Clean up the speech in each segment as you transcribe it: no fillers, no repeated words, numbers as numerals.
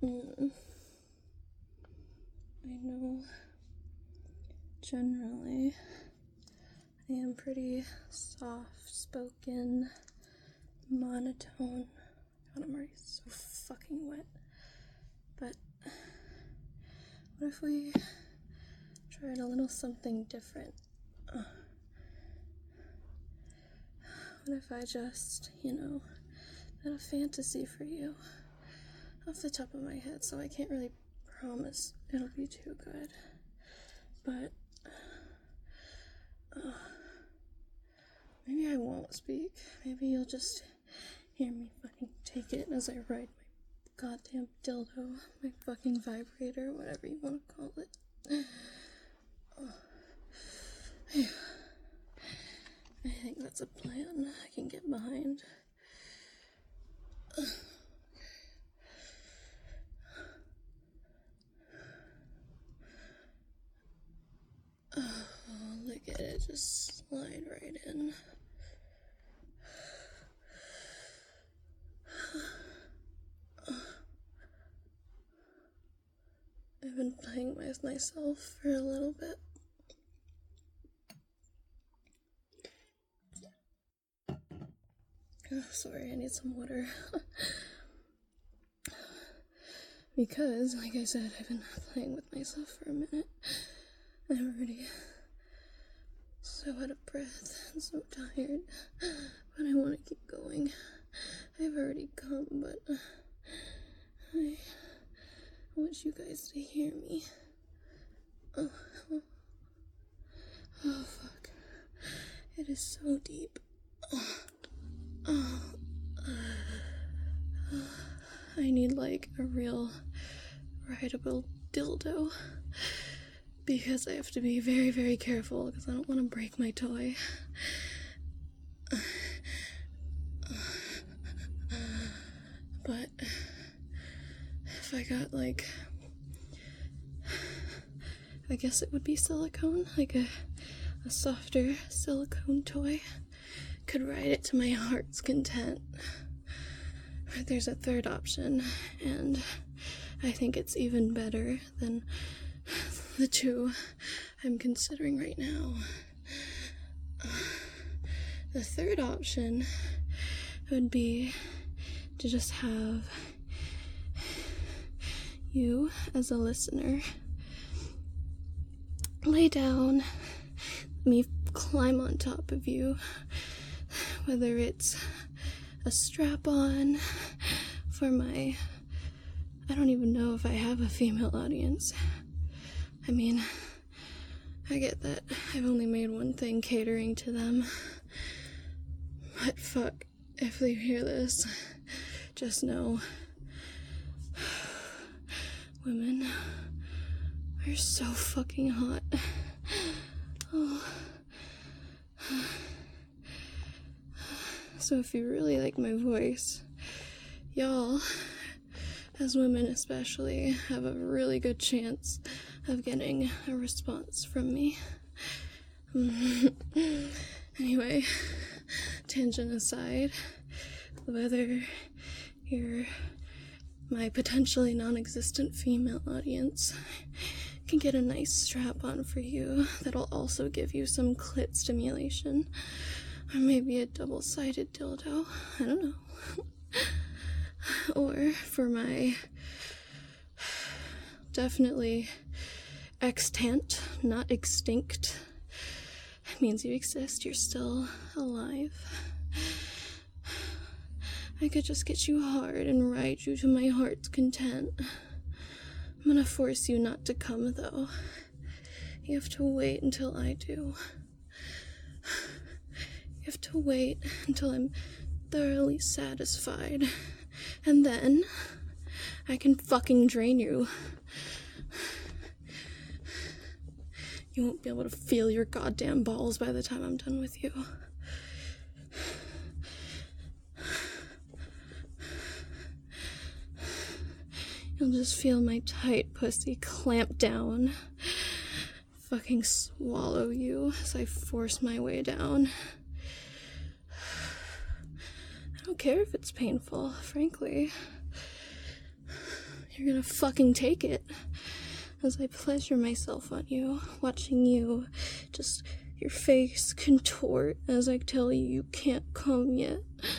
I know generally I am pretty soft-spoken, monotone. God, I'm already so fucking wet. But what if we tried a little something different? What if I just, had a fantasy for you off the top of my head, so I can't really promise it'll be too good. But maybe I won't speak. Maybe you'll just hear me fucking take it as I ride my goddamn dildo, my fucking vibrator, whatever you want to call it. I think that's a plan I can get behind. Oh, look at it, just slide right in. I've been playing with myself for a little bit. Oh, sorry, I need some water. Because, like I said, I've been playing with myself for a minute. I'm already so out of breath and so tired, but I want to keep going. I've already come, but I want you guys to hear me. Oh, fuck. It is so deep. I need, like, a real rideable dildo. Because I have to be very, very careful, because I don't want to break my toy. But if I got, like, I guess it would be silicone, like a softer silicone toy. Could ride it to my heart's content. But there's a third option, and I think it's even better than the two I'm considering right now. The third option would be to just have you, as a listener, lay down, me climb on top of you, whether it's a strap-on for my... I don't even know if I have a female audience. I mean, I get that I've only made one thing catering to them. But fuck, if they hear this, just know, women are so fucking hot. Oh. So if you really like my voice, y'all, as women especially, have a really good chance of getting a response from me. Anyway, tangent aside, whether you're my potentially non-existent female audience, can get a nice strap-on for you that'll also give you some clit stimulation. Or maybe a double-sided dildo. I don't know. Or for my definitely extant, not extinct. It means you exist, you're still alive. I could just get you hard and ride you to my heart's content. I'm gonna force you not to come, though. You have to wait until I do. You have to wait until I'm thoroughly satisfied. And then I can fucking drain you. You won't be able to feel your goddamn balls by the time I'm done with you. You'll just feel my tight pussy clamp down, fucking swallow you as I force my way down. I don't care if it's painful, frankly. you're gonna fucking take it. As I pleasure myself on you, watching you, just your face contort as I tell you you can't come yet.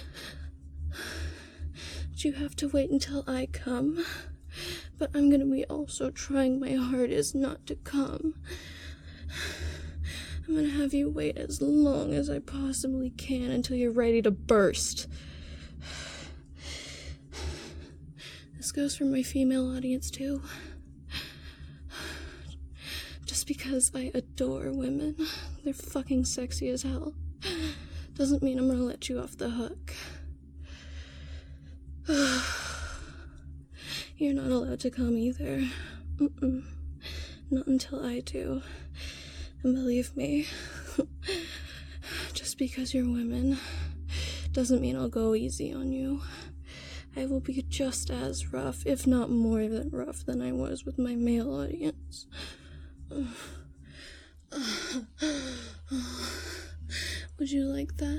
But you have to wait until I come. But I'm gonna be also trying my hardest not to come. I'm gonna have you wait as long as I possibly can until you're ready to burst. This goes for my female audience too. Just because I adore women, they're fucking sexy as hell, doesn't mean I'm gonna let you off the hook. You're not allowed to come either. Not until I do. And believe me, just because you're women doesn't mean I'll go easy on you. I will be just as rough, if not more than rough, than I was with my male audience. Would you like that?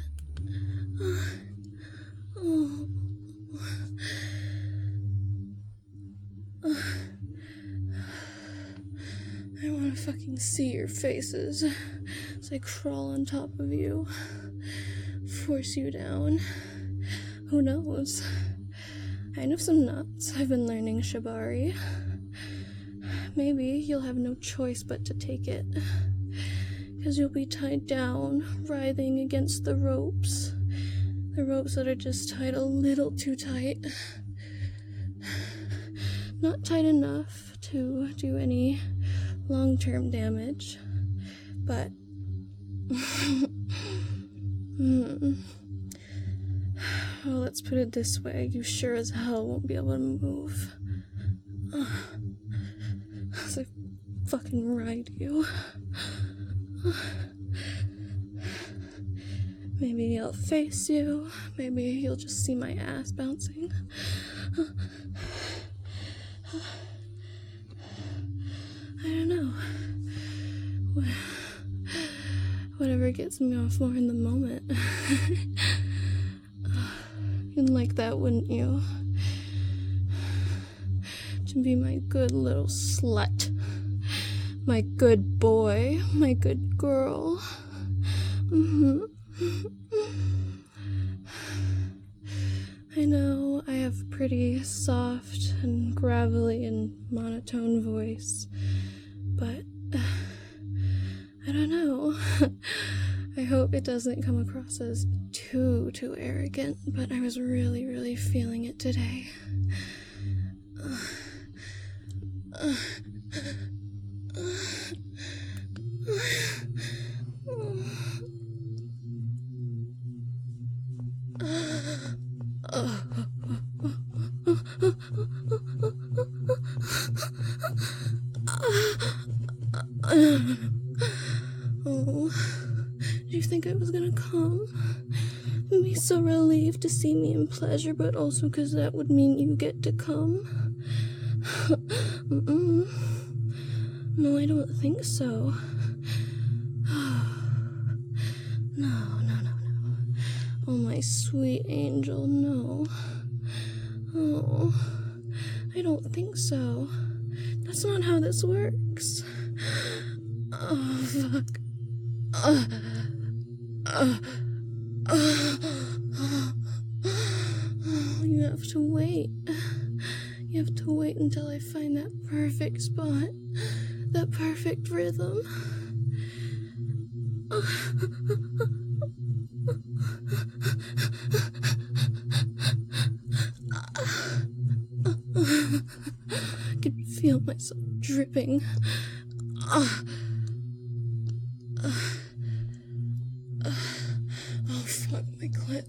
I want to fucking see your faces as I crawl on top of you, force you down. Who knows? I know some nuts. I've been learning Shibari. Maybe you'll have no choice but to take it, because you'll be tied down, writhing against the ropes that are just tied a little too tight. Not tight enough to do any long-term damage, but well, let's put it this way, you sure as hell won't be able to move. As I fucking ride you. Maybe I'll face you, maybe you'll just see my ass bouncing. I don't know. Whatever gets me off more in the moment. You'd like that, wouldn't you? To be my good little slut. My good boy. My good girl. I know I have a pretty soft and gravelly and monotone voice, but I don't know. I hope it doesn't come across as too arrogant, but I was really feeling it today. Oh, did you think I was gonna come? I'd be so relieved to see me in pleasure, but also because that would mean you get to come. No, I don't think so. No. Oh, my sweet angel, no. Oh, I don't think so. That's not how this works. Oh, fuck. You have to wait. You have to wait until I find that perfect spot, that perfect rhythm. I can feel myself dripping. Oh, fuck my clit.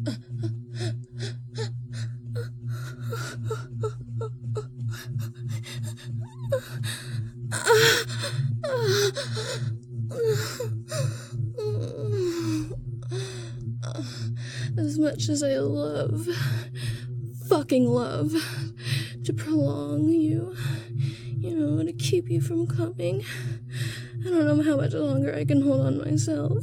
As much as I fucking love to prolong you, to keep you from coming, I don't know how much longer I can hold on myself.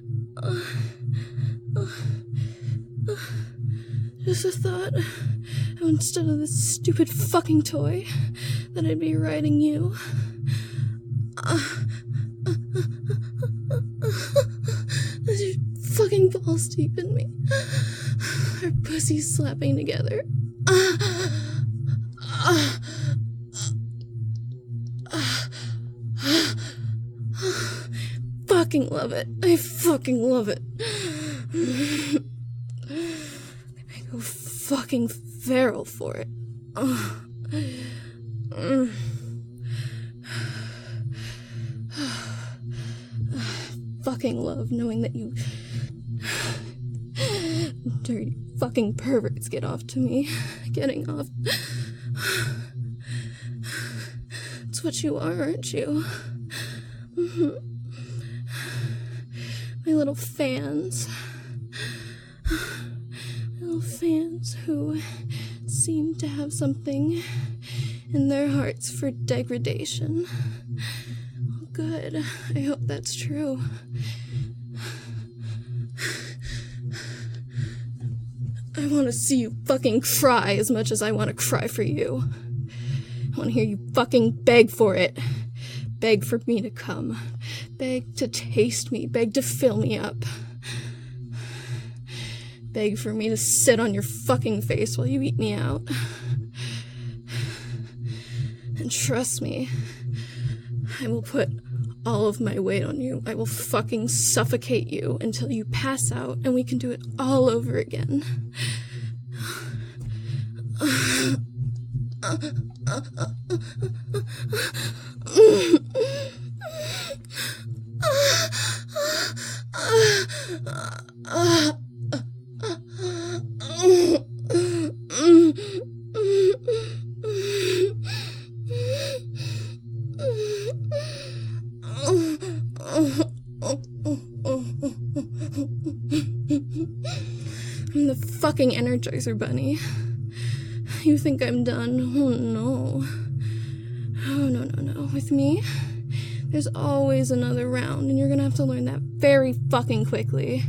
Just the thought instead of this stupid fucking toy, that I'd be riding you. Your fucking balls deep in me. Our pussies slapping together. Fucking love it. I fucking love it. I go fucking feral for it. Fucking love knowing that you dirty fucking perverts get off to me. Getting off. It's what you are, aren't you? My little fans. My little fans who seem to have something in their hearts for degradation. Oh, good. I hope that's true. I want to see you fucking cry as much as I want to cry for you. I want to hear you fucking beg for it. Beg for me to come. Beg to taste me. Beg to fill me up. Beg for me to sit on your fucking face while you eat me out. And trust me, I will put all of my weight on you. I will fucking suffocate you until you pass out and we can do it all over again. I'm the fucking Energizer Bunny. You think I'm done? Oh no. Oh no. With me, there's always another round, and you're gonna have to learn that very fucking quickly.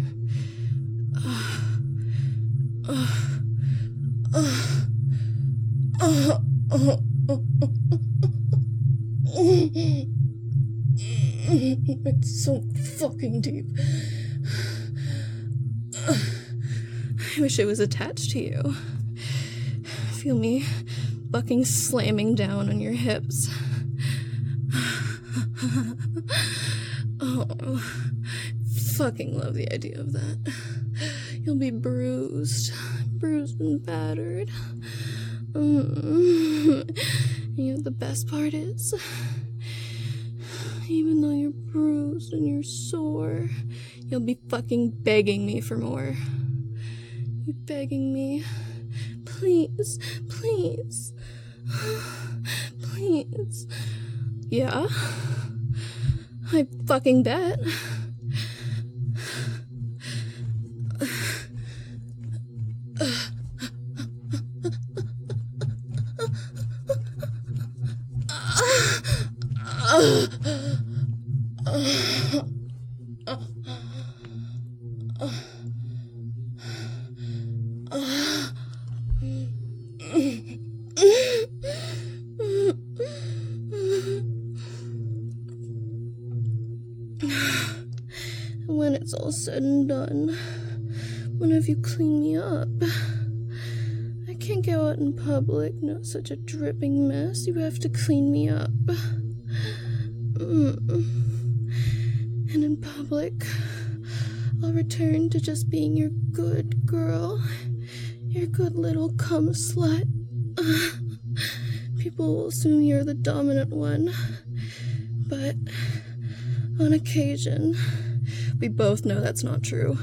It's so fucking deep. I wish it was attached to you. Feel me fucking slamming down on your hips. Oh, fucking love the idea of that. You'll be bruised and battered. You know what the best part is? Even though you're bruised and you're sore, you'll be fucking begging me for more. You begging me, please, please, please. Yeah, I fucking bet. When it's all said and done, when have you cleaned me up? I can't go out in public, not such a dripping mess. You have to clean me up. And in public, I'll return to just being your good girl, your good little cum slut. People will assume you're the dominant one, but on occasion, we both know that's not true.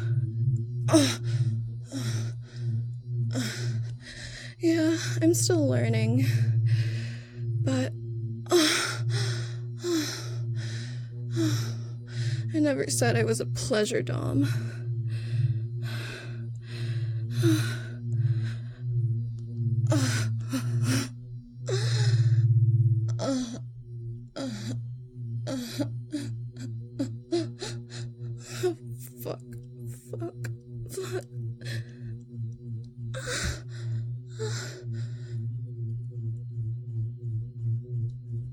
Yeah, I'm still learning, but I never said I was a pleasure dom. Fuck.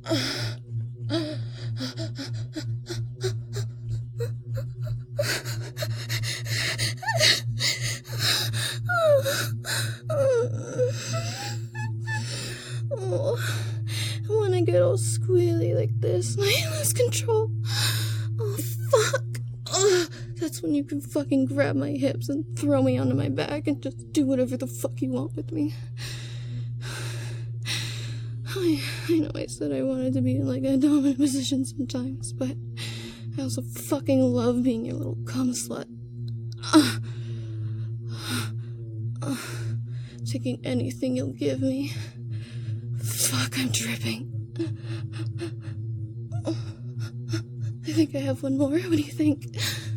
Oh, when I get all squealy like this, I lose control. Oh, fuck. That's when you can fucking grab my hips and throw me onto my back and just do whatever the fuck you want with me. I know I said I wanted to be in like a dominant position sometimes, but I also fucking love being your little cum slut. Taking anything you'll give me. Fuck, I'm dripping. I think I have one more. What do you think?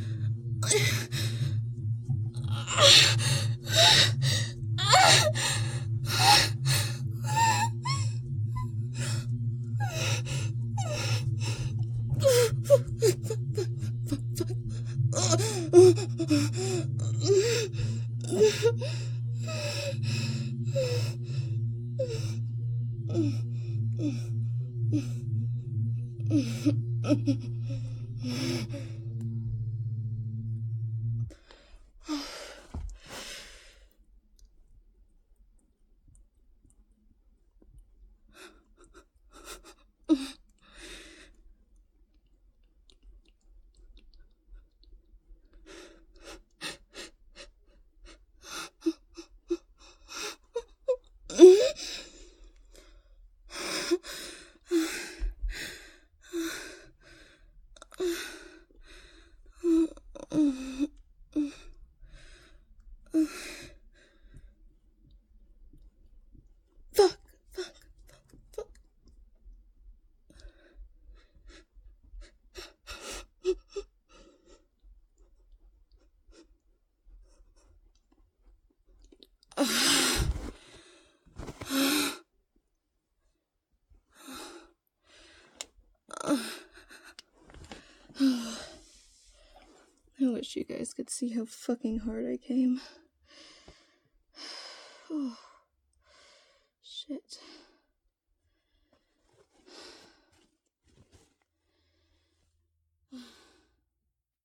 I wish you guys could see how fucking hard I came. Oh, shit.